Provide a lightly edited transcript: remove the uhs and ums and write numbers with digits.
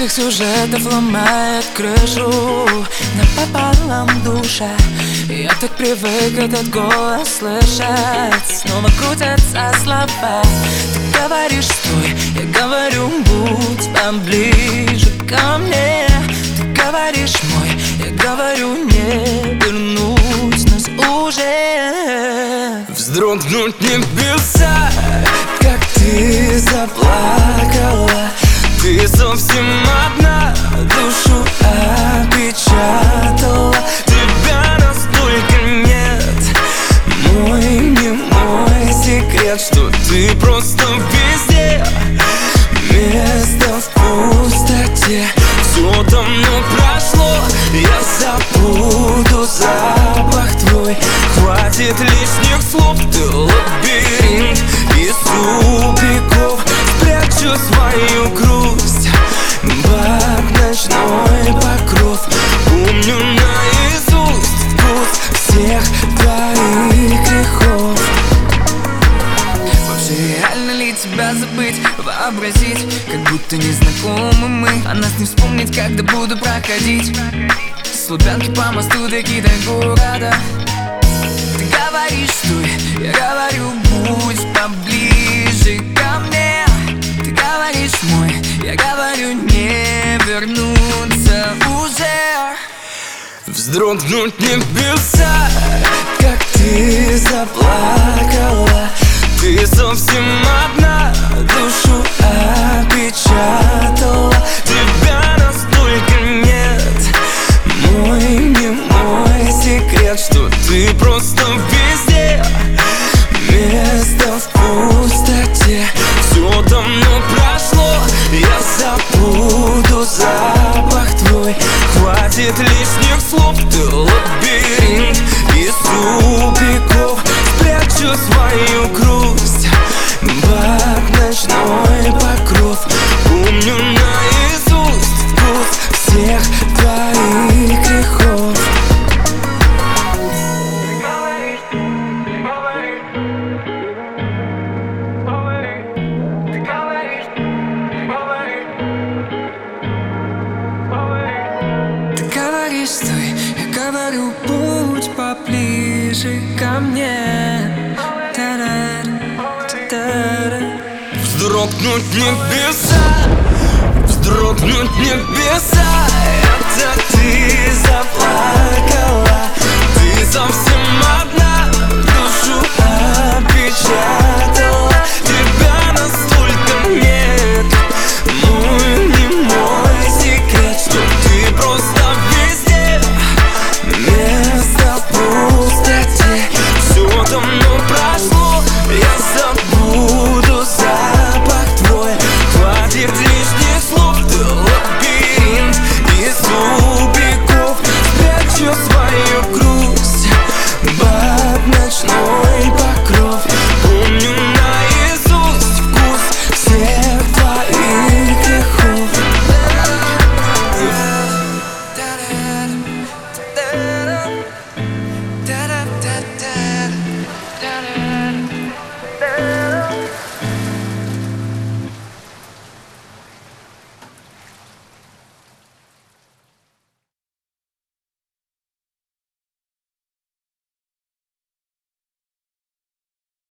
этих сюжетов ломает крышу напополам душа. Я так привык этот голос слышать. Снова крутятся слова. Ты говоришь стой, я говорю будь поближе ко мне. Ты говоришь мой, я говорю не вернуть нас уже. Вздрогнуть небеса, как ты заплакала. Ты совсем одна, душу опечатала. Тебя настолько нет. Мой не мой секрет, что ты просто везде. Место в пустоте, все давно прошло. Я забуду запах твой. Хватит лишних слов, ты лабиринт из тупиков. Спрячу свою грусть под ночной покров. Помню наизусть вкус всех твоих грехов. Вообще реально ли тебя забыть, вообразить, как будто не знакомы мы, а нас не вспомнить, когда буду проходить с Лубянки по мосту таки до города. Ты говоришь стой, я говорю будь поближе ко мне. Ты говоришь мой, я говорю не вернуться уже. Вздрогнуть небеса, как ты заплакала. Ты совсем одна, душу опечатала. Тебя настолько нет. Мой не мой секрет, что ты просто везде. Место в пустоте, все давно прошло. Я забуду запах твой. Хватит лишних слов, ты лабиринт из тупиков. Спрячу свою грусть под ночной покров. Помню наизусть вкус всех твоих грехов. Ты говоришь стой, я говорю будь поближе ко мне. Вздрогнуть небеса, вздрогнуть небеса. Это ты